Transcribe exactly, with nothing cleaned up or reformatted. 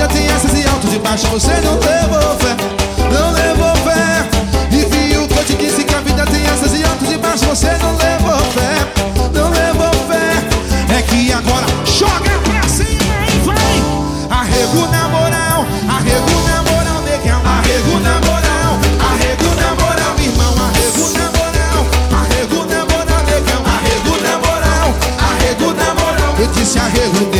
vida tem essas e altos e baixos, você não levou fé, não levou fé. E viu que eu te disse que a vida tem essas e altos e baixos, você não levou fé, não levou fé. É que agora joga pra cima e vai. Arrego na moral, arrego na moral, negão. Arrego na moral, arrego na moral, irmão. Arrego na moral, arrego na moral, negão. Arrego na moral, arrego na moral. Eu disse arrego